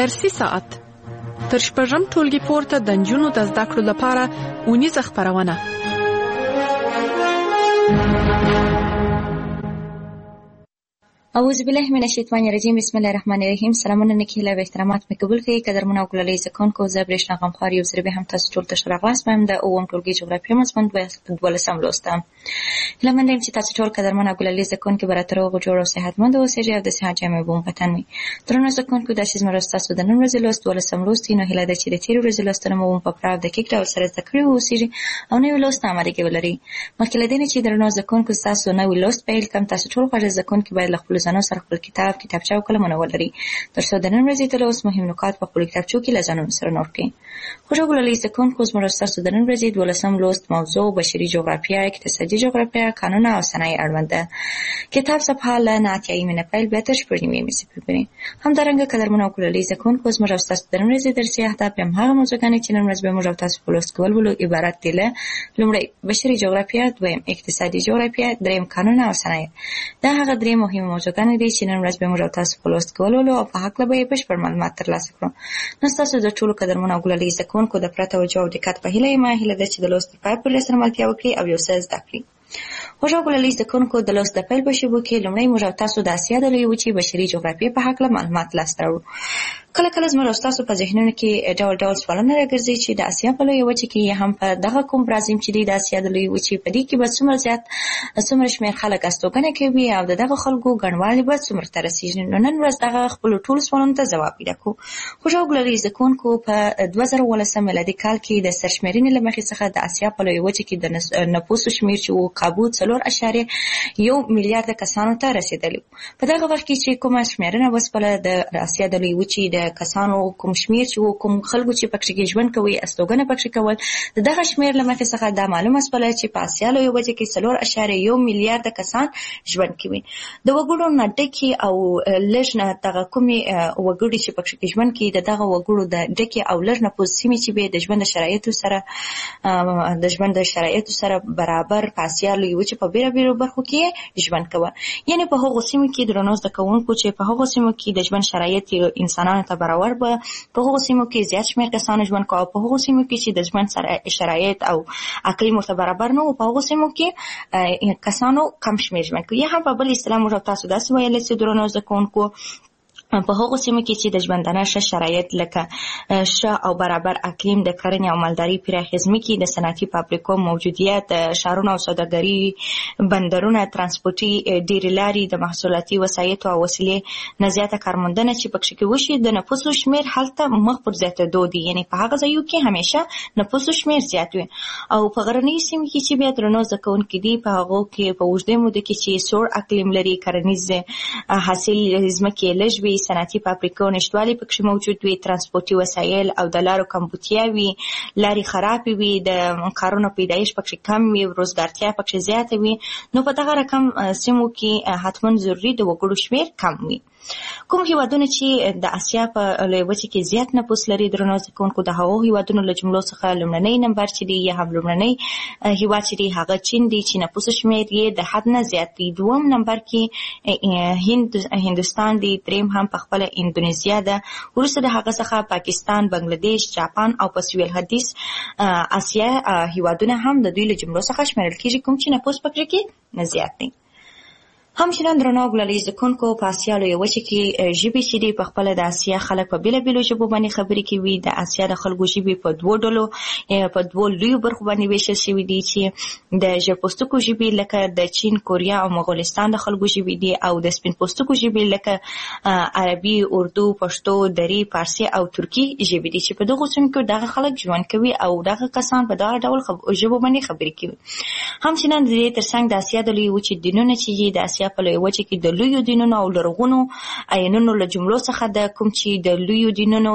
درسي ساعت تر شپږم ټولګي پورته د نجونو د زده کړو لپاره اونیزه خپرونه. اعوذ بالله من الشیطان الرجیم. بسم الله الرحمن الرحیم. سلامونه نکهله و احترامات مې قبول کړئ. قدرمن او ګلالي زکون کو زبرشنا غمخوار یو زره به هم تاسو ټول ته شراغلاس پم د اوم ټولګي جغرافیه مضمون ولسم لوستم. لمندم چې تاسو ټول قدرمن او ګلالي زکون کې براتر او جوړ او صحتمند اوسئ او د صحت جامع بوم وطن وي. درنو زکون کو د شیز مرسته تاسو د نن ورځې لوست ولسم لوستي نو هله د چې د تیر ورځې لوستنه مو په پراو د کیک ډول سره ذکر اوسئ او نو لوست امر کې ولري. مخکې لدینه چې درنو زکون کو تاسو نو لوست پیل کم تاسو ټول غواړئ زکون کې باید خپل ځانو سره خپل کتابچه او قلمونه ولري ترڅو د نن ورځې ته اوس مهم نکات په خپل کتابچو کې لازم سره نوٹ کړئ. خوشو ګلالي زکون کو زموږ تاسو د نن ورځې د ولسم لوست موضوع بشري جغرافیه، اقتصادي جغرافیه، قانون او صنایع اړوند ده. کتاب صفحه ل 9 پیل به تر شپږمې مې سپاري. همدارنګه قدرمن او ګلالي زکون کو زموږ تاسو د نن ورځې درسي اهداف هم هغه موضوعګانې چې نن ورځ به موږ تاسو په لوست کول ولو عبارت دي له لومړی بشري جغرافیه، دویم اقتصادي جغرافیه، دریم قانون او صنایع. دا هغه درې مهمه موضوعګانې دي چې نن ورځ به موږ تاسو په لوست کولو او په حق له به بشپړ معلومات ترلاسه کړو. نو تاسو د ټولو قدرمن او ګلالي زکون کو د پرته توجه او دقت په هیله د چې د لوست په پای پورې سره ملتیا وکړي او یو څه زده کړي. خوشو ګلالي زکون کو د لوست د پیل په شیبو کې لومړی موږ تاسو د اسیا د لویې وچې بشري جغرافیه په حق له معلومات لاسته راوړو. کله کله زموږ تاسو په ذهنونو کې ډول ډول سوالونه راګرځي چې د اسیا په لویې وچې کې هم په دغه کوم برازیم چې د اسیا د لویې وچې په دې کې به څومره شمېر خلک استوګنه کوي او دغه خلکو ګڼوالی به څومره ته رسیږي. نو نن ورځ دغه خپل ټول سوالونو ته ځواب پیدا کوو. خوشو ګلالي زکون کو په 2013 میلادي کال کې د سرشمېرنې له مخې څخه د اسیا په لویې وچې کې د نفوسو شمېر چې و قابو 4.1 میلیارډ کسانو ته رسیدلی. په دغه وخت کې چې کومه شمېرنه وسپله د اسیا د لویې وچې د کسانو کوم شمېر چې کوم خلکو چې پکې ژوند کوي استوګنه پکې کول دغه شمېر له مخې څخه دا معلومه سپله چې په اسیا لویې وچې کې 4.1 میلیارډ کسان ژوند کوي. د وګړو نه ډکې او لږ نه دغه کومې وګړي چې پکې ژوند کوي دغه وګړو د ډکې او لږ نفوس سیمې چې به د ژوند د شرایطو سره برابر په اسیا لویې وچې په بیلابیلو برخو کې ژوند کوي. یعنی په هغو سیمو کې درنو زده کوونکو چې په هغو سیمو کې د ژوند شرایط انسانانو ته برابر به په هغو سیمو کې زیات شمېر کسانو ژوند کوي. په هغو سیمو کې چې د ژوند شرایط او اقلیم ورته برابر نه وو په هغو سیمو کې کسانو کم شمېر ژوند کوي. یا هم په بل اصطلاح موږ تاسو داسې ویلی چې درنو زده کوونکو په هغو سیمو کې چې د ژوندانه ښه شرایط لکه ښه او برابر اقلیم، د کرنې او مالدارۍ پراخې ځمکې، د صنعتي فابریکو موجودیت، شهرونه او سوداګري، بندرونه، ترانسپورټي ډېرې لارې، د محصولاتي وسایطو او وسیلې نه زیاته کارموندنه چې پکې وشي د نفوسو شمېر هلته مخ پر زیاتېدو دي. یعنې په هغه ځایو کې همیشه نفوسو شمېر زیات وي. او په غرنیو سیمو کې چې بیا درنو زده کوونکي دي په هغو کې په اوږدې موده کې چې سوړ اقلیم لري، کرنیز حاصل ځمکې لږ وي، صنعتي فابریکو نشتوالي پکې موجود وي، ترانسپورټي وسایل او د لارو کمبودتیا وي، لارې خرابې وي، د کارونو پیدایش پکې کم وي، روزګارتیا پکې زیاته وي. نو په دغه رقم سیمو کې حتما ضروري د وګړو شمېر کم وي. کوم هیوادونه چې د اسیا په لویې وچې کې زیات نفوس لري درنو زده کوونکو د هغو هیوادونو له جملو څخه لومړنی نمبر چې دی یا هم لومړنی هیواد چې دی هغه چین دی چې نفوسو شمېر یې د حد نه زیات دی. دوم نمبر کې هندوستان دی، دریم هم په خپله اندونیزیا ده، وروسته د هغه څخه پاکستان، بنګلادیش، جاپان او په سویل ختیځ اسیا هیوادونه هم د دوی له جملو څخه شمیرل کېږي کوم چې نفوس پکې کې نه زیات دی. همچنان درنو ګلالي زکونکو په اسیا لویې وچې کې ژبې چې دي په خپله د اسیا خلک په بیلابیلو ژبو باندې خبرې کوي. د اسیا د خلکو ژبې په دوو لویو برخو باندې ویشل شوي دي چې د ژیړ پوستکو ژبې لکه د چین، کوریا او مغولستان د خلکو ژبې دي او د سپین پوستکو ژبې لکه عربي، اردو، پښتو، دری، فارسي او ترکي ژبې دي چې په دغو سیمو کې دغه خلک ژوند کوي او دغه کسان په دغه ډول ژبو باندې خبرې کوي. همچنان د دې ترڅنګ د اسیا د لویې وچې دینونه چې د اسیا په لویې وچې کې د لویو دینونو او لرغونو آیینونو له جملو څخه د کوم چې د لویو دینونه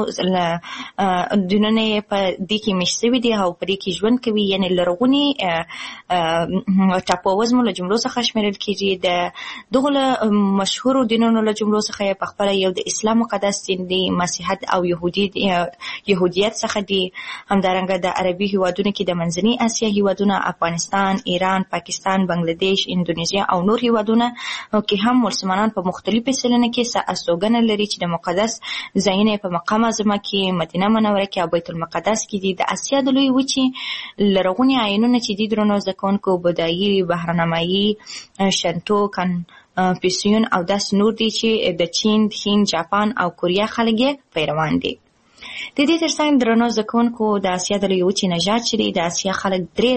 په دې کې مېشت شوي دي او په دې کې ژوند کوي. یعنې لرغوني ټاپووزمو له جملو څخه شمېرل کېږي. د دغو له مشهورو دینونو له جملو څخه یې په خپله یو د اسلام مقدس دین دی، مسیحیت او یهودیت څخه دي. همدارنګه د عربي هیوادونو کې د منځنۍ اسیا هیوادونه افغانستان، ایران، پاکستان، بنګلادیش، اندونیزیا او نور هیوادونه کې هم مسلمانان په مختلفو سلنه کې استوګنه لري چې د مقدس ځایونه په مقام اعظم کې، مدینه منوره کې او بیت المقدس کې دي. د اسیا د لوی وچې لرغوني آیینونه چې دي درنو زده کوونکو بودایي، بهرنمایي، شنتو، کنفوسیون او داس نور دي چې د چین، هند، جاپان او کوریا خلک یې پیروان دي. د دې ترڅنګ درنو زده کوونکو د اسیا د لوی وچې نژاد چې دی د اسیا خلک 3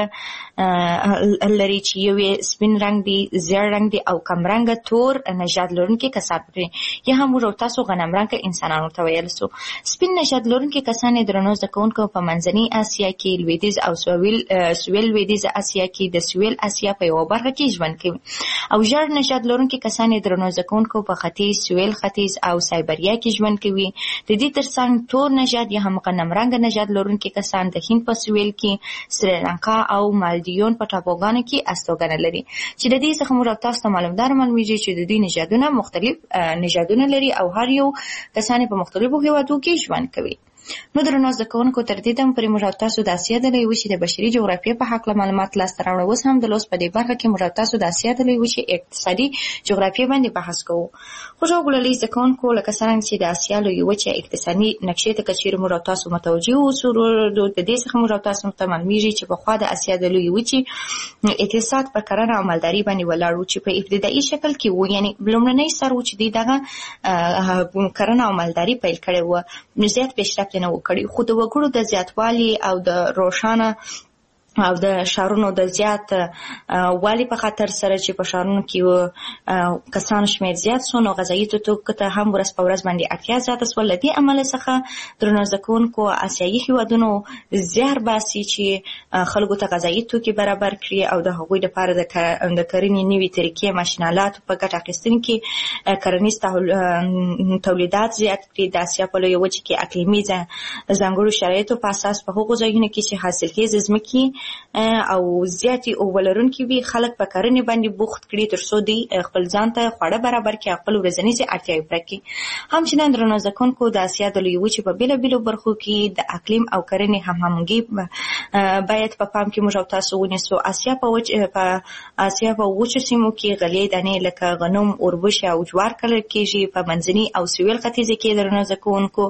رنګه لري چې یو یې سپین رنګ دی، زیړ رنګ دی او کم رنګه تور نژاد لرونکي کسان دي. یا هم موږ تاسو غنم رنګه انسانانو ته ویل سو. سپین نژاد لرونکي کسان درنو زده کوونکو په منځنۍ اسیا کې، لویدیځ او سویل لویدیځ اسیا کې د سویل اسیا په یوه برخه کې ژوند کوي. او ژړ نژاد لرونکي کسان درنو زده کوونکو په ختیځ، سویل ختیځ او سایبریا کې ژوند کوي. د دې ترڅنګ تور نژاد یا هم غنم رنګه نژاد لرونکي کسان د هند په سویل کې، سریلانکا او مالدیون په ټاپوګانو کې استوګنه لري چې د دې څخه موږ تاسو ته معلومیږي چې د دې نژادونه مختلف نژادونه لري او هر یو کسان په مختلفو هیوادو کې ژوند کوي. نو درنو زده کوونکو تر دې دم پورې موږ تاسو د اسیا د لوی وچې د بشري جغرافیې په هکله معلومات لاسته راوړو. اوس هم د لوست په دې برخه کې موږ تاسو د اسیا د لوی وچې اقتصادي جغرافیې باندې بحث کوو. خو ګلالي زده کوونکو لکه څنګه چې د اسیا لوی وچې اقتصادي نقشې ته کچیر موږ تاسو متوجه اوسو، د دې څخه موږ تاسو ته معلومیږي چې په خوا د اسیا د لوی وچې اقتصاد په کرنه او مالداري باندې ولاړ و چې په ابتدایي شکل کې و، یعنی لومړنی سر و چې دی دغه کرنه او مالداري پیل کړی و، زیات پیشرفت نه وکړي. خو د وګړو د زیاتوالي او د روښانه او د شهرونو د زیات والی په خاطر سره چې په شهرونو کې کسانو شمیر زیات سو، نو غذایي توکو ته هم ورځ په ورځ باندې اړتیا زیاته سوه. له دې امله څخه درنو زده کوونکو اسیایي هیوادونو زیار باسي چې خلکو ته غذایي توکي برابر کړي او د هغوی لپاره د کرنې نوي طریقې، ماشینالات په ګټه اخیستنې کې کرنیز تولیدات زیات کړي. د اسیا په لویه وچه کې اقلیمي ځانګړو شرایطو په اساس په هغو ځایونو کې چې حاصلخیزه ځمکې او زیاتې اوبه لرونکي وي خلک په کرنې باندې بوخت کړي تر څو دوی خپل ځان ته خواړه برابر کړي، خپل ورځنیزې اړتیاوې پوره کړي. همچنان درنو زده کوونکو د اسیا د لویې وچې په بېلابېلو برخو کې د اقلیم او کرنې همغږي باید په پام کې موږ تاسو ونیسو. په اسیا په وچو سیمو کې غلې دانې لکه غنم، اوربشې او جوار کرل کېږي. په منځني او سویل ختیځ کې درنو زده کوونکو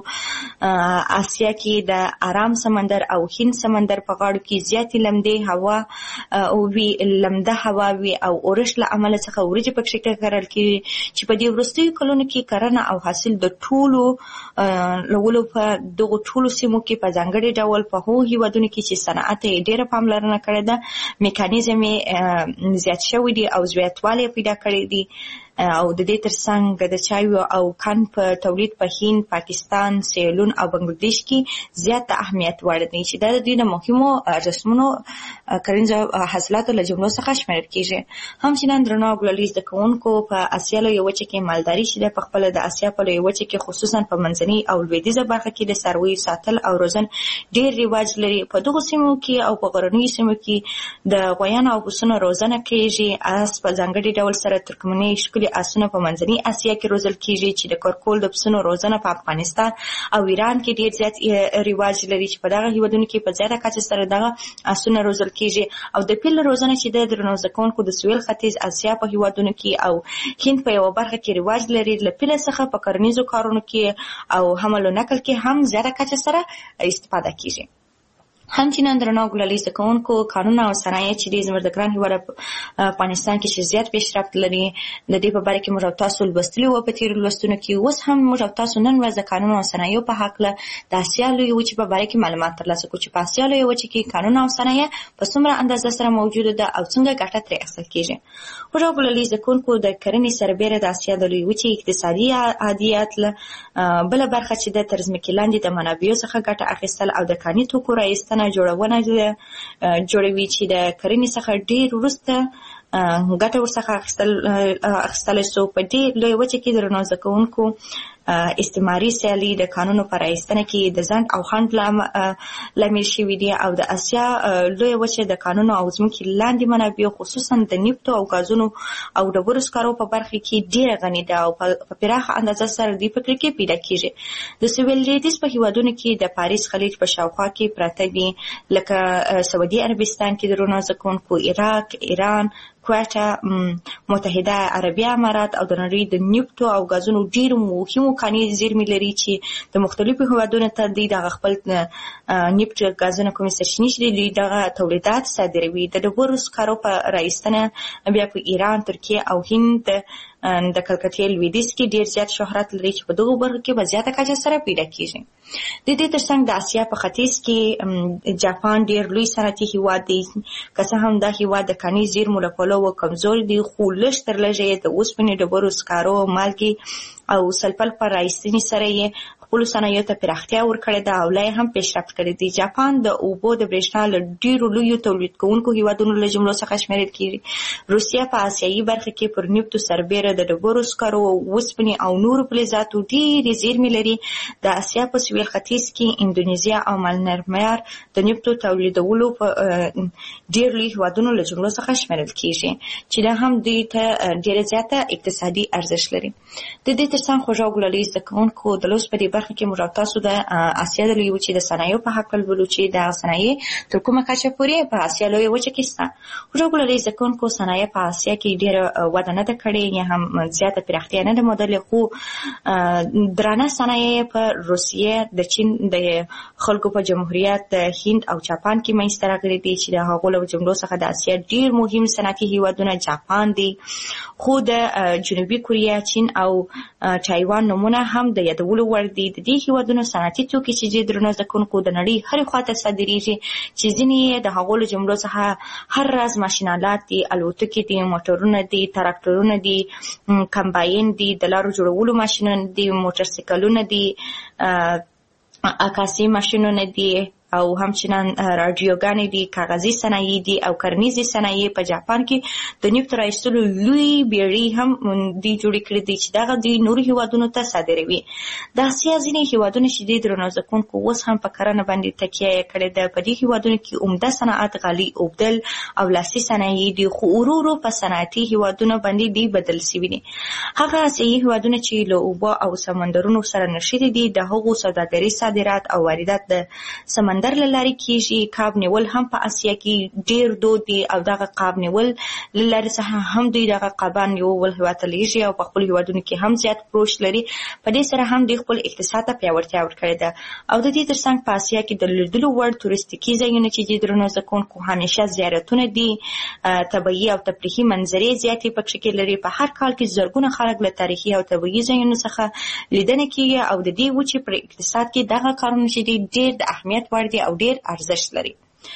اسیا کې د آرام سمندر او هند سمندر په غاړو کې زیاتې لمدې هوا او وی لمده هوا وی او اورش له عمله څخه ورجې پکې کرل کېږي چې په دې وروستیو کلونو کې کرنه او حاصل د ټولو لولو په دغو ټولو سیمو کې په ځانګړي ډول په هغو هیوادونو کې چې صنعت یې ډېره پاملرنه کړې ده، میکانیزم یې زیات شوی دی او زیاتوالی پیدا کړی دی. او د دې ترڅنګ د چایو او کان په تولید په هند، پاکستان، سیلون او بنگلاديش کې زیات اهمیت وړ دی چې د دې مهمو رسمونو کرنیزو حاصلاتو له جملو څخه شمیرل کېږي. همچنان درنو ګلالي زده کوونکو په اسیا لویه وچه کې مالداري چې په خپله د اسیا په لویه وچه کې خصوصا په منځنۍ او لویدیځه برخه کې د څارویو ساتل او روزن ډېر رواج لري. په دغو سیمو کې او په غرنیو سیمو کې د غویانو او پسونو روزنه کېږي. اس په ځانګړي ډول سره ترکمنۍ ښکلي اسونه په منځنۍ اسیا کې روزل کېږي چې د کورکول د پسونو روزنه په افغانستان او ایران کې ډېر زیات رواج لري چې په دغه هیوادونو کې په زیاته کچه سره دغه اسونه روزل کېږي. او د پیل روزنه چې د درنو زده کوونکو د سویل ختیځ اسیا په هیوادونو کې او هند په یوه برخه کې رواج لري. له پیله څخه په کرنیزو کارونو کې او حمل و نقل کې هم زیاته کچه سره استفاده کېږي. همچنان درنو ګلالي زده کوونکو قانون او صنایع چې د زموږ د ګران هیواد افغانستان کې چې زیات پیشرفت لري د دې په باره کې موږ تاسو لوستلي وو په تېرو لوستونو کې. اوس هم موږ تاسو نن ورځ د قانون او صنایعو په هکله د اسیا لویې وچې په باره کې معلومات ترلاسه کړو چې په اسیا لویې وچې کې قانون او صنایع په څومره اندازه سره موجوده ده او څنګه ګټه ترې اخیستل کېږي. موږ ګلالي زده کوونکو د کرنې سربیره د اسیا د لویې وچې اقتصادي عادیات له بله برخه چې د تر ځمکې لاندې د منابعو څخه ګټه اخیستل او د کاني توکو رایستنه جوړونه جوړوي چې د کرنې څخه ډېر وروسته ګټه ورڅخه اخیستلی سو. په دې لویه وچه کې درنو زده کوونکو استعماري سیالي د کانونو په رایستنه کې د ځنډ او خنډ لامل شوي دي او د اسیا لویه وچه د کانونو او ځمکې لاندې منابعو خصوصا د نفتو او غازونو او ډبرو سکرو په برخه کې ډېره غني ده او په پراخه اندازه سره دوی په کې پیدا کېږي. د سویل لویدیځ په هیوادونو کې د پاریس خلیج په شاوخوا کې پراته دي لکه سعودي عربستان کې درنو زده کوونکو، عراق، ایران، کویټه، متحده عربي امارات او د نړۍ د نفتو او غازونو ډېرو مهمو کاني زیرمې لري چې د مختلفو هیوادونو ته دوی دغه خپل نفت غازونه کومې سرچینې چې دوی دغه تولیدات صادروي. د ډبرو سکارو په رایستنه بیا په ایران، ترکیه او هند د کلکتې لویدیځ کې ډېر زیات شهرت لري چې په دغو برخو کې په زیاته کچه سره پیدا کیږي. د دې ترڅنګ د اسیا په ختیځ کې جاپان ډېر لوی صنعتي هیواد دی، که څه هم دا هیواد د کاني زیرمو له پلوه کمزور دی، خو لږ تر لږه یې د اوسپنې، ډبرو سکارو، مالګې او سلفر په رایستنې سره یې خپلو صنایعو ته پراختیا ورکړې ده او لا یې هم پیشرفت کړی دی. جاپان د اوبو د برېښنا له ډېرو لویو تولید کوونکو هیوادونو له جملو څخه شمیرل کېږي. روسیه په اسیایي برخه کې پر نفتو سربیره د ډبرو سکارو، اوسپنې او نورو فلزاتو ډېرې زیرمې لري. د اسیا په سویل ختیځ کې اندونیزیا او مالنرمار د نفتو تولیدولو په ډېر لوی هیوادونو له جملو څخه شمیرل کېږي چې دا هم دوی ته ډېره زیاته اقتصادي ارزښت لري. د دې ترڅنګ خوږو ګلالۍ زده کوونکو د لوست په دې برخه کې موږ تاسو د اسیا د لویې وچې د صنایعو په هکله لولو چې دا صنایع تر کومه کچه پورې په اسیا لویه وچه کې شته. خوږو ګلالۍ زده کوونکو صنایع په اسیا کې ډېره وده نه ده کړې یا هم زیاته پراختیا نه ده موندلې، خو درانه صنایع په روسیه، د چین د خلکو په جمهوریت، د هند او جاپان کې منځته راغلي دي چې د هغو له جملو څخه د اسیا ډېر مهم صنعتي هیوادونه جاپان دي، خو د جنوبي کوریا، چین او تایوان نومونه هم د یادولو وړ دي. د دې هیوادونو صنعتي توکي چې درنو زده کوونکو د نړۍ هرې خواته صادریږي چې ځینې یې د هغو له جملو څخه هر راز ماشینالات دي، الوتکې دي، موټرونه دي، تراکټورونه دي، کمباین دي، د لارو جوړولو ماشینونه دي، موټرسایکلونه دي، عکاسي ماشینونه دي او همچنان رادیوګانې دي، کاغذي صنایع دي او کرنیزي صنایع. په جاپان کې د نفت رایستلو لوی بیړۍ هم دوی جوړې کړې دي چې دغه دوی نورو هیوادونو ته صادروي. د اسیا ځینې هیوادونه چې دي درنو زده کوونکو اوس هم په کرنه باندې تکیه یې کړې ده. په دې هیوادونو کې عمده صنعت غالۍ اوبدل او لاسي صنایع دي، خو ورو ورو په صنعتي هیوادونو باندې دوی بدل شوي دي. هغه اسیایي هیوادونه چې له اوبو او سمندرونو سره نښتي دي د هغو سوداګري، صادرات او واردات د سمندر له لارې کېږي. کاب نیول هم په اسیا کې ډېر دود دی او دغه کاب نیول له لارې څخه هم دوی دغه کابان یو بل هېواد ته لیږي او په خپلو هېوادونو کې هم زیات فروش لري. په دې سره هم دوی خپل اقتصاد ته پیاوړتیا ورکړې ده. او د دې ترڅنګ په اسیا کې د لیدلو وړ توریستیکي ځایونه چې دي درنو زده کوونکو همیشه زیارتونه دي، طبیعي او تفریحي منظرې زیاتې پکې کې لري. په هر کال کې زرګونه خلک له تاریخي او طبیعي ځایونو څخه لیدنه کوي او د دې وچې پر اقتصاد کې دغه کارونه چې دي ډېر د اهمیت وړ دي او ډېر ارزښت لري.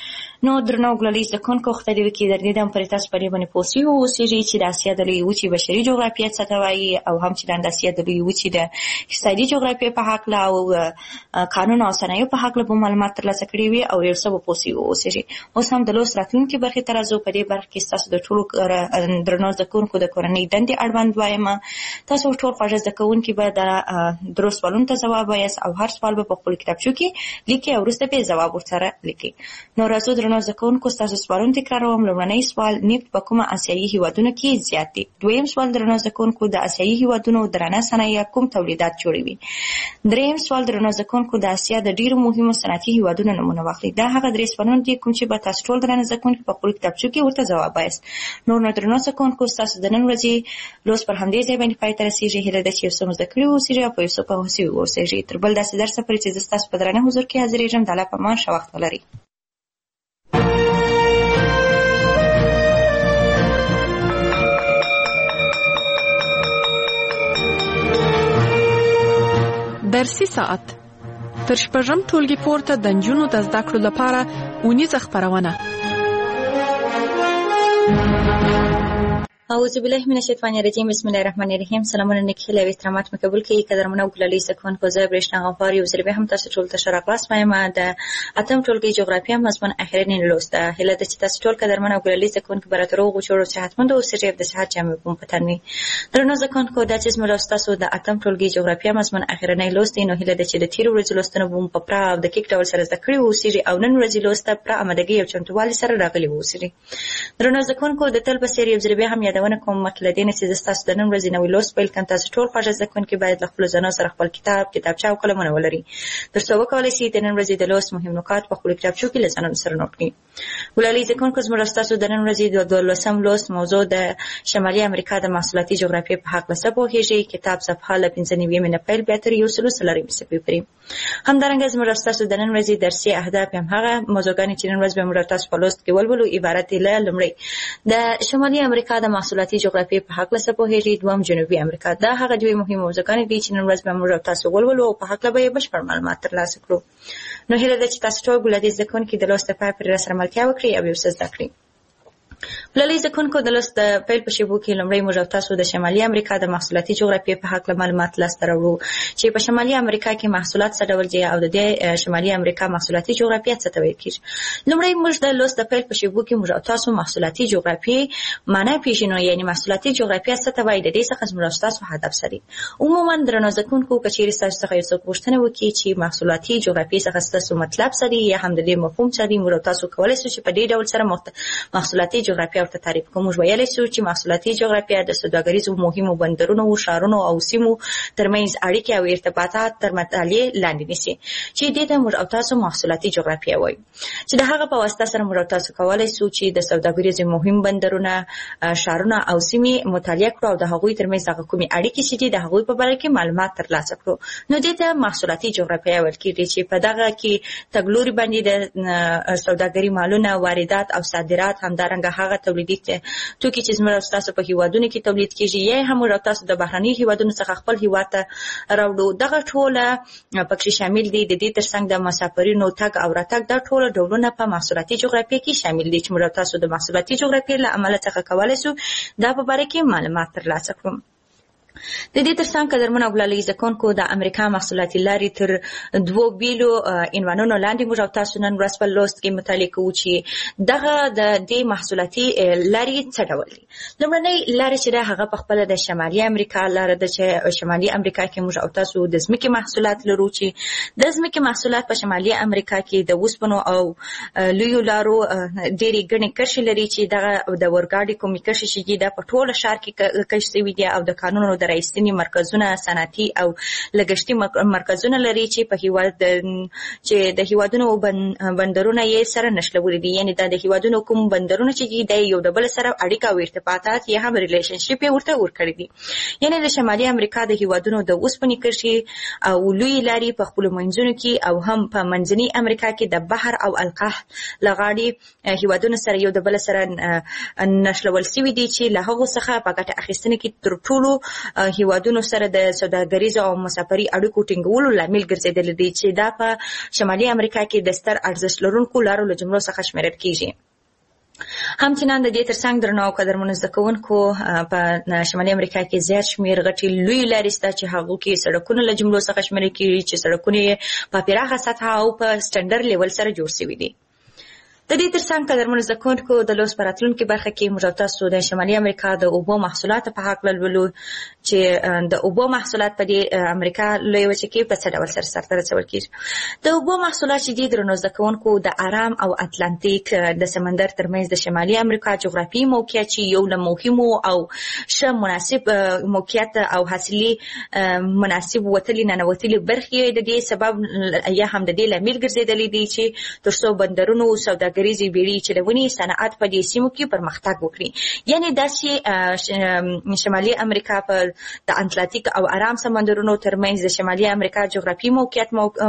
نو درنو ګلالۍ زده کوونکو خدای دې وکړي در دې دم پرې تاسو په دې باندې پوه شوي واوسېږئ چې د اسیا د لویې وچې بشري جغرافیه څه ته وایي او همچنان د اسیا د لویې وچې د اقتصادي جغرافیې په هکله او قانون او صنایعو په هکله به معلومات ترلاسه کړي وي او یو څه به پوه شوي واوسېږئ. اوس هم د لوست راتلونکې برخې ته راځو. په دې برخه کې ستاسو د ټولو درنو زده کوونکو د کورنۍ دندې اړوند وایم. تاسو ټول خوږه زده کوونکي به د درو سوالونو ته ځواب وایاست او هر سوال به په خپلو کتابچو کې لیکئ او وروسته به یې ځواب ورسره لیکئ. نو راځو درنو زده کوونکو ستاسو سوالونه تکراروم. لومړنی سوال، نفت په کومه اسیایي هیوادونو کې زیات دي؟ دویم سوال درنو زده کوونکو، د اسیایي هیوادونو درانه صنایع کوم تولیدات جوړوي؟ دریم سوال درنو زده کوونکو، د اسیا د ډیرو مهمو صنعتي هیوادونو نومونه واخلئ. دا هغه درې سوالونه دي کوم چې به تاسو ټول درنو زده کوونکي په خپلو کتابچو کې ورته ځواب وایاست. نو درنو زده کوونکو ستاسو د نن ورځې لوست پر همدې ځای باندې پای ته رسېږي. هیله ده چې یو څه مو زده کړي واوسېږئ او په یو څه پوه شوي واوسېږئ. تر بل داسې درسه پورې چې زه ستاسو په درانه حضور کې حاضرېږم، د الله په امان، ښه وخت ولرئ. درسي ساعت تر شپږم ټولګي پورته د نجونو د زده کړو لپاره اونیزه خپرونه. اعوذ بالله من الشیطان الرجیم. بسم الله الرحمن الرحیم. سلامونه نیکه له احترامات مقبول کړئ. قدرمنو ګلالۍ زده کوونکو، زه برېښنا غفار یو ځل بیا هم تاسو ټول ته ښه راغلاست وایم. د اتم ټولګي جغرافیه مضمون اخرنی لوست ده. هیله ده چې تاسو ټول قدرمنو ګلالۍ زده کوونکو به راته روغ جوړ او صحتمند اوسئ. د صحت جامې کوم پتن وي. درنو زده کوونکو، دا چې زموږ لوست تاسو د اتم ټولګي جغرافیه مضمون اخرنی لوست دی. نو هیله ده چې د تیر ورځې لوستونه به په پوره او دقیق ډول سره زده کړي واوسئ او نن ورځې لوست ته پوره آمادګي او چمتووالي سره راغلي واوسئ. درنو زده کوونکو، د تل په څېر یو ځل بیا هم یاد یادونه کوم مخکې له دې نه چې زه ستاسو د نن ورځې نوی لوست پیل کړم. تاسو ټول خوږ زده کوونکي باید له خپلو ځانونو سره خپل کتابچه او قلمونه ولري تر څو وکولی شي د نن ورځې د لوست مهم نکات په خپلو کتابچو کې له ځانونو سره نوټ کړي. ګلالۍ زده کوونکو، زموږ ستاسو د نن ورځې د 12 لوست موضوع د شمالي امریکا د محصولاتي جغرافیې په هکله څه پوهېږئ. کتاب صفحه له 95 نه پیل بیا تر 140 صفحې پورې. همدارنګه زموږ ستاسو د نن ورځې درسي اهداف هم هغه موضوعګانې چې نن ورځ به موږ تاسو په لوست کې ولولو عبارت دي له لومړی د شمالي امریکا د محصولاتي جغرافیې په هکله څه پوهېږئ. دویم جنوبي امریکا. دا هغه دوی مهمه موضوعګانې دي چې نن ورځ به موږ تاسو ولولو او په هکله به یې بشپړ معلومات ترلاسه کړو. نو هیله ده چې تاسو ټول ګلالۍ زده کوونکي د لوست په پای پورې راسره ملتیا وکړئ او یو څه زده کړئ. ګلالۍ زده کوونکو، د لوست د پیل په شیبو کې لومړی موږ تاسو د شمالي امریکا د محصولاتي جغرافیې په هکله معلومات لاسته راوړو چې په شمالي امریکا کې محصولات څه ډول دي او د دې شمالي امریکا محصولاتي جغرافیه څه ته ویل کېږي. لومړی موږ د لوست د پیل په شیبو کې موږ تاسو محصولاتي جغرافیې معنی پیژنو، یعنی محصولاتي جغرافیه څه ته وایي. د دې څخه موږ تاسو هدف سره عموما درنو زده کوونکو که چیرې تاسو څخه یو څه پوښتنه وکړي چې محصولاتي جغرافیې څخه تاسو مطلب څه دی یا هم د دې مفهوم څه دی، موږ تاسو کولای شو چې په دې ډول سره محصولاتي جغرافیه ورته تعریف کوم. موږ ویلی شو چې محصولاتي جغرافیه د سوداګریزو مهمو بندرونو، ښارونو او سیمو ترمنځ اړیکې او ارتباطات تر مطالعې لاندې نیسي چې دې ته موږ تاسو محصولاتي جغرافیه وایو. چې د هغه په واسطه سره موږ تاسو کولای شو چې د سوداګریزو مهم بندرونه، ښارونه او سیمې مطالعه کړو او د هغوی ترمنځ هغه کومې اړیکې چې دي د هغوی په باره کې معلومات ترلاسه کړو. نو دې ته محصولاتي جغرافیه ویل کېږي چې په دغه کې تګلوري باندې د سوداګري مالونه، واردات او صادرات، همدارنګه هغه تولیدي توکي چې زموږ تاسو په هیوادونو کې تولید کېږي یا هم تاسو د بهرني هیوادونو څخه خپل هیواد ته راوړو، دغه ټوله پکې شامل دي. د دې ترڅنګ د مسافرینو تګ او راتګ دا ټول ډولونه په محصولاتي جغرافیه کې شامل دي چې موږ تاسو د محصولاتي جغرافیې له امله څخه کولای شو دا په باره کې معلومات ترلاسه کړو. د دې ترڅنګ قدرمنو او ګلالۍ زده کوونکو د امریکا محصولاتي لارې تر دوو بیلو عنوانونو لاندې موږ تاسو نن ورځ په لوست کې مطالعه کوو چې دغه د دې محصولاتي لارې څه ډول دي. لومړنۍ لارې چې ده هغه پخپله د شمالي امریکا لاره ده چې شمالي امریکا کې موږ تاسو د ځمکې محصولات لرو چې د ځمکې محصولات په شمالي امریکا کې د اوسپنو او لویو لارو ډېرې ګڼې کرښې لري چې دغه د اورګاډي کومې کرښې چې دي دا په ټوله ښار کې کش شوي دي او د قانونونو د رایستنې مرکزونه، صنعتي او لګښتي مرکزونه لري چې په هیواد چې د هیوادونو بندرونه یې سره نښلولي دي. یعنې دا د هیوادونو کوم بندرونه چې دي د یو د بل سره اړیکه او ارتباطات یا هم ریلیشنشپ یې ورته ورکړي دي. یعنې د شمالي امریکا د هیوادونو د اوسپنې کرښې او لویې لارې په خپلو منځونو کې او هم په منځنۍ امریکا کې د بحر او القاح له غاړې هیوادونو سره یو د بل سره نښلول شوي دي چې له هغو څخه په ګټه اخیستنې کې تر ټولو هیوادونو سره د سوداګریزو او مسافري اړیکو ټینګولو لامل ګرځېدلی دی چې دا په شمالي امریکا کې د ستر ارزښت لرونکو لارو له جملو څخه شمیرل کېږي. همچنان د دې ترڅنګ درنو او قدرمنو زده کوونکو په شمالي امریکا کې زیات شمېر غټې لویې لارې شته چې هغو کې سړکونه له جملو څخه شمیرل کېږي چې سړکونه یې په پراخه سطحه او په سټنډرډ لیول سره جوړ شوي دي. د دې ترڅنګ قدرمنو زده کوونکو د لوست په راتلونکي برخه کې موږ تاسو د شمالي امریکا د اوبو محصولاتو په هکله لولو چې د اوبو محصولات په دې امریکا لویه وچه کې په څه ډول سرته رسول کېږي. د اوبو محصولات چې دي درنو زده کوونکو د ارام او اتلانتیک د سمندر ترمنځ د شمالي امریکا جغرافیایي موقعیت چې یو له مهمو او ښه مناسب موقعیت او حاصلي مناسب وتلي ننوتلي برخې د دې سبب یا هم د دې لامل ګرځېدلی دي چې تر څو بندرونو سوداګریزې بیړۍ چلونې صنعت په دې سیمو کې پرمختګ وکړي. یعنې داسې شمالي امریکا په د اتلانتیک او ارام سمندرونو ترمنځ د شمالي امریکا جغرافیایي موقعیت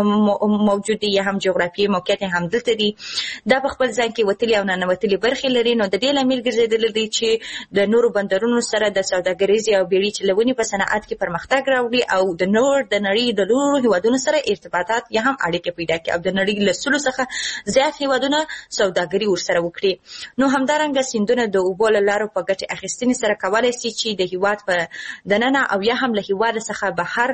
موجود دی یا هم جغرافیایي موقعیت هم دلته دی. دا په خپل ځان کې وتلي او ننوتلي برخې لري. نو د دې لامل ګرځېدلی دی چې د نورو بندرونو سره د سوداګریزې او بیړۍ چلونې په صنعت کې پرمختګ راوړي او د نړۍ د نورو هیوادونو سره ارتباطات یا هم اړیکې پیدا کړي او د نړۍ له سلو څخه زیات هیوادونه سوداګري ورسره وکړي. نو همدارنګه سیندونه د اوبو له لارو په ګټې اخیستنې سره کولی شي چې د هیواد په دننه او یا هم له هیواد څخه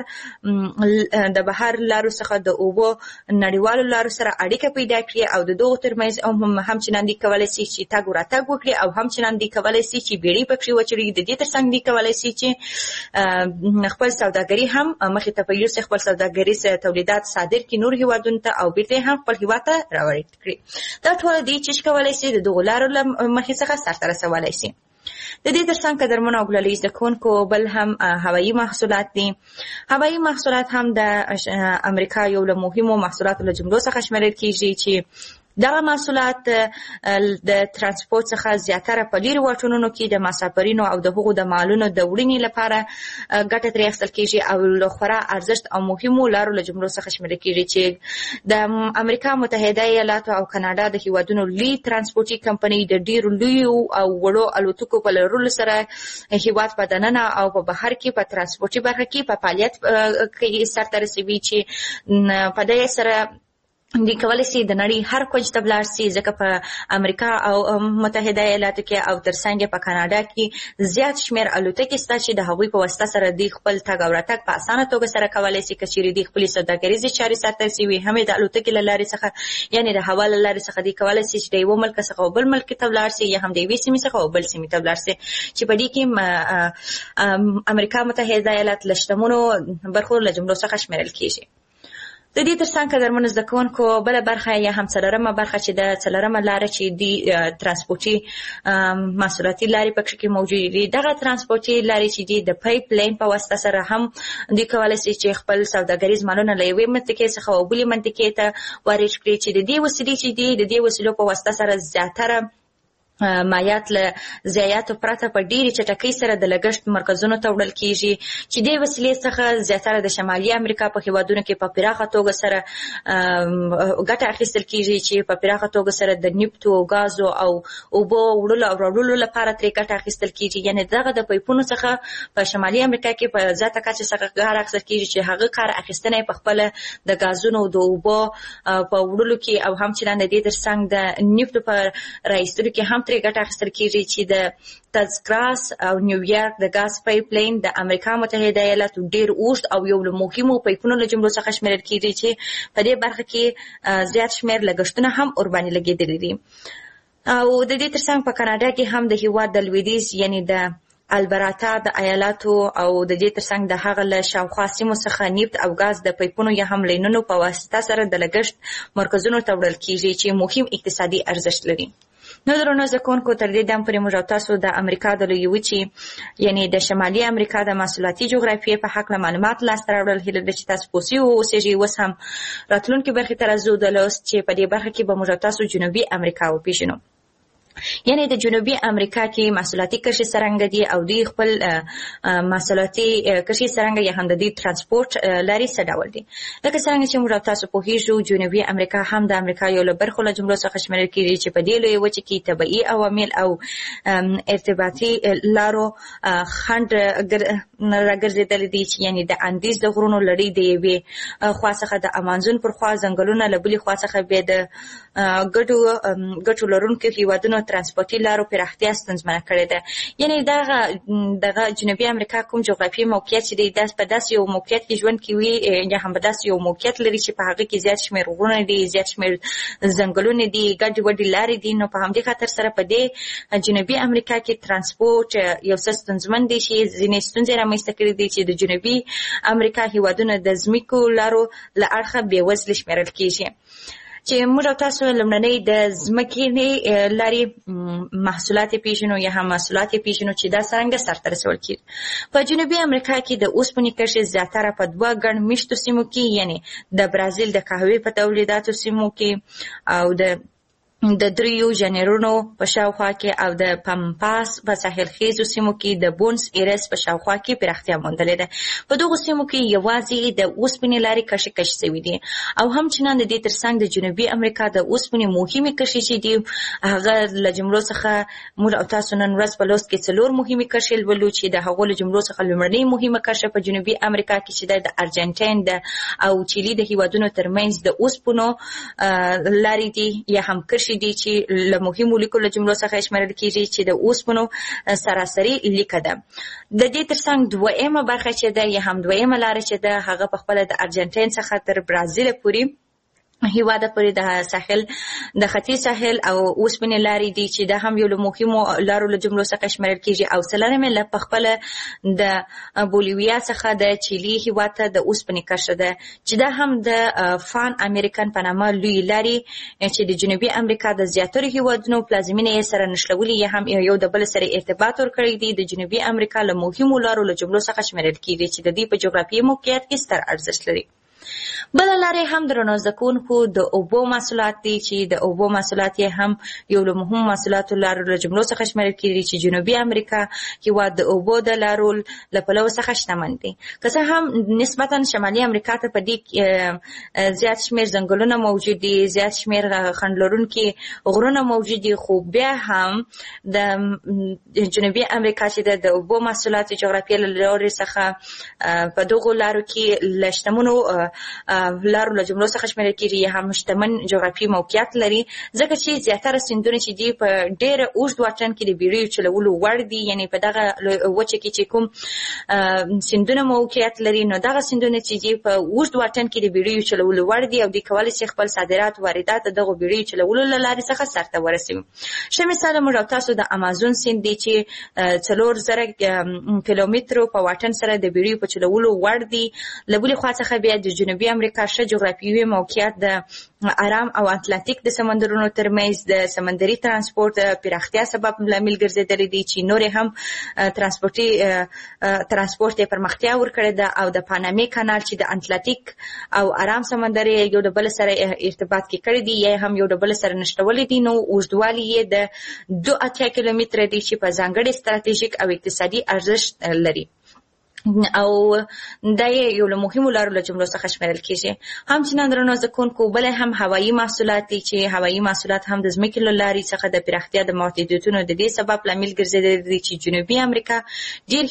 د بهر لارو څخه د اوبو نړیوالو لارو سره اړیکه پیدا کړي او د دغو ترمنځ همچنان دي کولی شي چې تګ ورتګ وکړي او همچنان دي کولی شي چې بیړۍ پکې وچلېږي. د دې ترڅنګ دي کولی شي چې خپل سوداګري هم مخې ته پرېوسي، خپل سوداګریز تولیدات صادر کړي نور هیوادونو ته او بیرته هم خپل هیواد ته راوړي کړي. دا ټول دي چې کولی شي د دغو لارو له مخې څخه سرته رسولی شي. د دې ترڅنګ قدرمنو او ګلالي زده کوونکو بل هم هوایي محصولات دي. هوایي محصولات هم د امریکا یو له مهمو محصولاتو له جملو څخه شمیرل کیږي چې دغه محصولات د ترانسپورت څخه زیاتره په ډیرو واټونونو کې د مسافرینو او د هغو د مالونو د وړینې لپاره ګټه ترې اخیستل کیږي او له خورا ارزښت او مهمو لارو له جملو څخه شمیرل کیږي چې د امریکا متحده ایالاتو او کاناډا د هیوادونو لوی ترانسپورتي کمپنۍ د ډیرو لویو او وړو الوتکو په لرلو سره هیواد په دننه او په بهر کې په ترانسپورتي برخه کې په فعالیت کې سرته رسوي چې په دې سره دی کولای شي د نړۍ هر کونج ته ولاړ شي، ځکه په امریکا او متحده ایالاتو کې او ترڅنګ په کاناډا کې زیات شمیر الوتکې شته چې د هغوی په واسطه سره دی خپل تګ او راتګ په اسانه توګه سره کولای شي. که چیرې دی خپلې سوداګریزې چارې سرته رسوي هم د الوتکې له لارې څخه یعنې د هوا له لارې څخه دی کولای شي چې د یوه ملک څخه بل ملک ته ولاړ شي یا هم د یوې سیمې څخه بل سیمې ته ولاړ شي، چې په دې کې امریکا متحده ایالات له شتمنو برخو له جملو څخه شمیرل کیږي. د دې ترڅنګ قدرمنو زده کوونکو بله برخه یا هم څلورمه برخه چې د څلورمه لاره چې دی ترانسپورتي محصولاتي لارې پکې کې موجود دي. دغه ترانسپورتي لارې چې دی د پایپ لاین په واسطه سره هم دی کولای شي چې خپل سوداګریز مالونه له یوې منطقې څخه بلې منطقې ته وارد کړي، چې د دې وسیلې چې دی د دې وسیلو په واسطه سره زیاتره مایات له ضایعاتو پرته په ډیرې چټکۍ سره د لګښت مرکزونو ته وړل کیږي، چې دې وسیلې څخه زیاتره د شمالي امریکا په هیوادونو کې په پراخه توګه سره ګټه اخیستل کیږي، چې په پراخه توګه سره د نفتو او غازو او اوبو وړلو او راوړلو لپاره ترې ګټه اخیستل کیږي. یعنې دغه د پایپونو څخه په شمالي امریکا کې په زیاته کچه څخه کار اخیستل کیږي، چې هغه کار اخیستنه په خپل د غازونو او د اوبو په وړلو کې او هم چې د دې ترڅنګ د نفتو په راایستلو کې هم ترې ګټه اخیستل کیږي، چې د تزګراس او نیویارک د غاز پایپ لاین د امریکا متحده ایالاتو ډیر اوږد او یو له مهمو پایپونو له جملو څخه شمیرل کیږي، چې په دې برخه کې زیات شمیر لګښتونه هم ورباندې لګېدلي دي. او د دې ترڅنګ په کاناډا کې هم د هیواد د لویدیځ یعنې د البراتا د ایالاتو او د دې ترڅنګ د هغه له شاوخوا سیمو څخه نفت او غاز د پایپونو یا هم لینونو په واسطه سره د لګښت مرکزونو ته وړل کیږي، چې مهم اقتصادي ارزښت لري. نو درنو زده کوونکو تر دې دم پورې موږ او تاسو د امریکا د لویې وچې یعنې د شمالي امریکا د محصولاتي جغرافیې په هکله معلومات لاسته راوړل. هیله ده چې تاسو پوه شوي اوسېږئ. اوس هم راتلونکې برخې ته راځو د لوست، چې په دې برخه کې به موږ او تاسو جنوبي امریکا وپېژنو. یعنی د جنوبي امریکا کې محصولاتي کرښې څرنګه دي او دوی خپل محصولاتي کرښې څرنګه یا هم د دې ترانسپورت لارې څه ډول دي. لکه څرنګه چې موږ تاسو پوهیږو جنوبي امریکا هم د امریکا یو له برخو له جملو څخه شمیرل کیږي، چې په دې لویې وچې کې طبیعي عوامل او ارتباطي لارو خنډ راګرځېدلي دي، چې یعنی د اندیز د غرونو لړۍ د یوې خوا څخه د امازون پر خوا ځنګلونه له بلې خوا څخه بیا د ګټو لرونکو هیوادونو ترانسپورتي لارو پراختیا ستونزمنه کړې ده. یعنی دغه جنوبي امریکا کوم جغرافیایي موقعیت چې دی په داسې یو موقعیت کې ژوند کوي یا هم په داسې یو موقعیت لري چې په هغه کې زیات شمېر غرونه دي، زیات شمېر ځنګلونه دي، ګډې وډې لارې دي. نو په همدې خاطر سره په دې جنوبي امریکا کې ترانسپورت یو څه ستونزمن دي، چې ځینې ستونزې رامنځته کړي دي، چې د جنوبي امریکا هیوادونه د ځمکو لارو له اړخه بېوزلي شمېرل کېږي. چې موږ او تاسو لومړنۍ د ځمکې لارې محصولات پیژنو یا هم محصولات پیژنو چې دا څرنګه سرته رسول کېږي. په جنوبي امریکا کې د اوسپنې کرښې زیاتره په دوه ګڼ میشتو سیمو کې، یعنی د برازیل د قهوې په تولیداتو سیمو کې او د دریو جنیرونو په شاوخوا کې او د پمپاس په ساحل خیزو سیمو کې د بونس ایرس په شاوخوا کې پراختیا موندلې ده. په دغو سیمو کې یوازې د اوسپنې لارې کشف شوي دي او هم چنان د دې ترڅنګ د جنوبي امریکا د اوسپنې مهمې کرښې چې دي هغه له جملو څخه موږ او تاسو نن ورځ په لوست کې څلور مهمې کرښې لولو، چې د هغو له جملو څخه لومړنۍ مهمه کرښه په جنوبي امریکا کې چې د ارجنټاین او چیلي د هیوادونو ترمنځ د اوسپنو لارې دي یا هم کرښې دي، چې له مهمو لیکو له جملو څخه شمیرل کیږي، چې د اوسپنو سراسري لیکه ده. د دې ترڅنګ دویمه برخه چې ده یا هم دویمه لاره چې ده هغه په خپله د ارجنټاین څخه تر برازیل پورې هیواده پورې د ساحل د ختیځ ساحل او اوسپنې لارې دي چې دا هم یو له مهمو لارو له جملو څخه شمیرل کیږي او څلورمه له پخپله د بولیویا څخه د چیلي هیواد ته د اوسپنې کرښه ده چې دا هم د فان امریکن په نامه لوی لارې چې د جنوبي امریکا د زیاترو هیوادونو پلازمینې یې سره نښلولي یا هم یو د بل سره ارتباط ورکړی دی د جنوبي امریکا له مهمو لارو له جملو څخه شمیرل کیږي چې د دې په جغرافیایي موقعیت کې ستر ارزښت لري. بله لارې هم درنو زده کوونکو د اوبو محصولات دي چې د اوبو محصولات یې هم یو له مهمو محصولاتو لارو له جملو څخه شمیرل کیږي چې جنوبي امریکا هیواد د اوبو د لارو له پلوه څخه شتمن دی. که څه هم نسبتا شمالي امریکا ته په دې زیات شمیر ځنګلونه موجود دي، زیات شمیر خنډ لرونکي غرونه موجود دي، خو بیا هم د جنوبي امریکا چې د اوبو محصولات جغرافیه له لارې څخه په دغو لارو کې له شتمنو لارو له جملو څخه شمیرل کیږي یا هم شتمن جغرافیایي موقعیت لري ځکه چې زیاتره سیندونه چې دي په ډېر اوږد واټن کې د بیړیو چلولو وړ دي، یعنی په دغه وچه کې چې کوم سیندونه موقعیت لري نو دغه سیندونه چې دي په اوږد واټن کې د بیړیو چلولو وړ دي او دوی کولی شي خپل صادرات واردات دغه بیړیو چلولو له لارې څخه سرته ورسوي. ښه مثال موږ او تاسو د امازون سیند دی چې 4000 کیلومترو په واټن سره د بیړیو په چلولو وړ دي. له بلې خوا څخه بیا د جنوبي امریکا ښه جغرافیوي موقعیت د آرام او اتلانتیک د سمندرونو ترمنځ د سمندري ترانسپورت پراختیا سبب لامل ګرځېدلی دی چې نورې هم ترانسپورت یې پرمختیا ورکړې ده او د پانامې کانال چې د اتلانتیک او آرام سمندر یو د بل سره ارتباط کې کړی دی یا هم یو د بل سره نښلولی دی نو اوږدوالی یې د 2 کیلومتره دی چې په ځانګړي ستراتیژیک او اقتصادي ارزښت لري او دا یو له مهمو لارو له جملو څخه شمیرل کیږي. همچنان درنو زده کوونکو بله هم هوایي محصولات دي چې هوایي محصولات هم د ځمکې له لارې څخه د پراختیا د محدودیتونو د دې سبب لامل ګرځېدلی دي چې جنوبي امریکا ډېر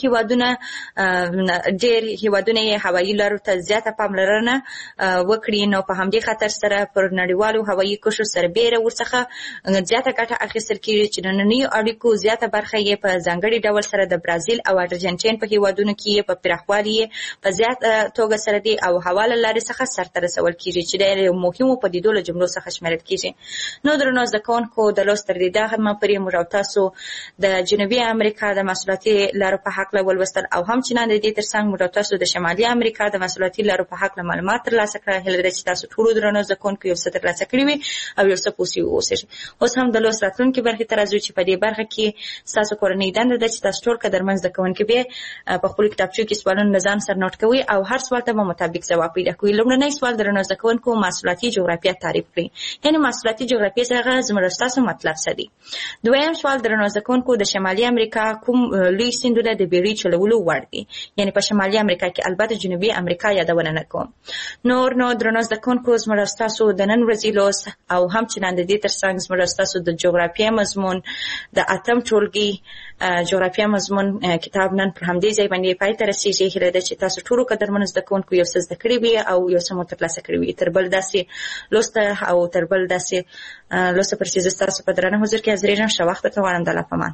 هیوادونه یې هوایي لارو ته زیاته پاملرنه وکړي نو په همدې خاطر سره پر نړیوالو هوایي کوشو سربیره ورڅخه زیاته ګټه اخیستل کیږي چې نننیو اړیکو زیاته برخه یې په ځانګړي ډول سره د برازیل او ارجنټاین په هیوادونو کې په پراخوالي په زیات توګه سره دي او حواله لارې څخه سرته رسول کیږي چې د مهمو پدیدو له جملو څخه شمیرل کیږي. نو درنو زده کوونکو د لوست تر دې دغه پورې موږ او تاسو د جنوبي امریکا د محصولاتي لارو په حق ولوستل او همچنان د دې ترڅنګ موږ او تاسو د شمالي امریکا د محصولاتي لارو په حق معلومات ترلاسه کړل. هیله ده چې تاسو ټول درنو زده کوونکو یو څه ترلاسه کړی وي او یو څه پوه اوسئ. اوس هم د لوست راتلونکي برخې ته راځو چې په دې برخه کې ستاسو کورنۍ دنده ده چې تاسو ټول قدرمن زده کوونکي به په خپلو کتابچو کې سوالونه له ځان سره نوټ کوئ او هر سوال ته به مطابق ځواب پیدا کوئ. لومړنی سوال درنو زده کوونکو محصولاتي جغرافیه تعریف کړئ، یعنې محصولاتي جغرافیه څخه زموږ ستاسو مطلب څه دی. دویم سوال درنو زده کوونکو د شمالي امریکا کوم لوی سیندونه د بیړۍ چلولو وړ دي، یعنې په شمالي امریکا کې البته جنوبي امریکا یادونه نه کوم. نو درنو زده کوونکو زموږ ستاسو د نن ورځې لوست او همچنان د دې ترڅنګ زموږ ستاسو د جغرافیه مضمون د اتم ټولګي جغرافیه مضمون کتاب نن پر همدې ځای باندې پای ته رسیږي. هیله ده چې تاسو ټولو قدرمنو زده کوونکو یو څه زده کړي وي او یو څه مو ترلاسه کړي وي. تر بل داسې لوسته او تر بل داسې لوسته پرسې زه ستاسو په درانه حضور کې حاضرېږم. ښه وخت درته غواړم. د الله په امان.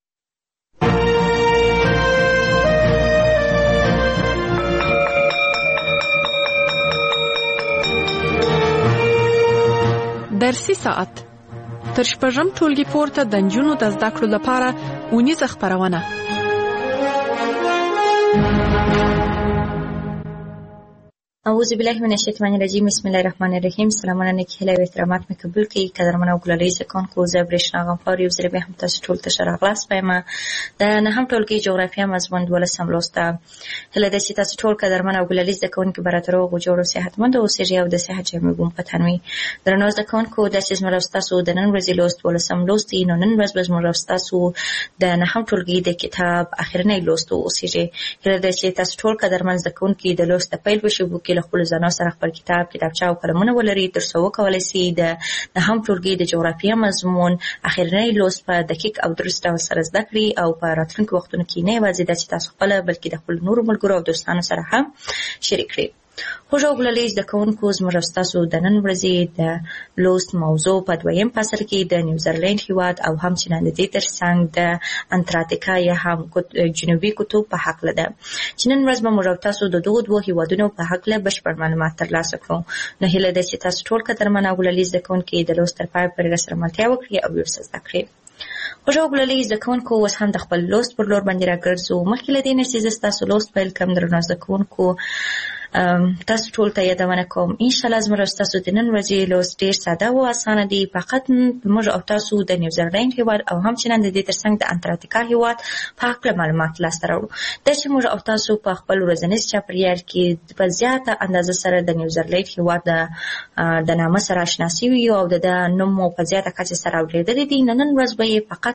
درسي ساعت تر شپږم ټولګي پورته د نجونو د زده کړو لپاره اونیزه خپرونه. اعوذ بالله من الشیطان الرجیم. بسم الله الرحمن الرحیم. سلامونه نیکی هیله و احترامات مې قبول کړئ. قدرمنو او ګلالۍ زده کوونکو، زه برېښنا غمخوار یو ځل بیا هم تاسو ټولو ته ښه راغلاست وایم. د نهم ټولګي جغرافیه مضمون 12 لوست. هیله ده چې تاسو ټول قدرمن او ګلالۍ زده کوونکي به راته روغ جوړ او صحتمند اوسئ او د صحت جامې به مو په تن وي. درنو زده کوونکو، داسې زموږ او ستاسو د نن ورځې لوست 12 لوست دی. نو نن ورځ به زموږ او ستاسو د نهم ټولګي د کتاب اخرنی لوست اوسئ. هیله ده چې تاسو ټول قدرمن زده کوونکي د لوست د پیل په شیبو کې له خپلو ځانو سره خپل کتابچه او قلمونه ولري تر څو وکولی شي د نهم ټولګي د جغرافیه مضمون اخرنی لوست په دقیق او درست ډول سره زده کړي او په راتلونکو وختونو کې نه یوازې دا چې تاسو خپله بلکې د خپلو نورو ملګرو او دوستانو سره هم شریک کړئ. خوږه وګړلۍ زده کوونکو زموږ ستاسو د نن ورځې د لوست موضوع په دویم فصل کې د نیوزرلند هیواد او همچنان د دې ترڅنګ د انتارکتیکا یا هم جنوبي قطب په هکله ده چې نن ورځ به موږ تاسو د دغو دوه هیوادونو په هکله بشپړ معلومات ترلاسه کړو. نو هیله ده چې تاسو ټول قدرمن وګړلۍ زده کوونکي د لوست تر پایه پورې راسره ملتیا وکړي او یو څه زده کړي. خوږه وګړلۍ زده کوونکو اوس هم د خپل لوست پر لور باندې راګرځو. مخکې له دې نه چې زه ستاسو لوست پیل کړم درنو زده کوونکو تاسو ټول ته یادونه کوم انشاءالله زموږ تاسو د نن ورځې لوست ډېر ساده او اسانه دی. فقط موږ او تاسو د نیوزرلند هیواد او همچنان د دې ترڅنګ د انتارکتیکا هیواد په هکله معلومات لاسته راوړو. دا چې موږ او تاسو په خپل ورځنیز چاپیریال کې په زیاته اندازه سره د نیوزرلند هیواد د نامه سره اشنا شوي یو او د نوم په زیاته کچه سره اورېدلی دي. نن ورځ به یې فقط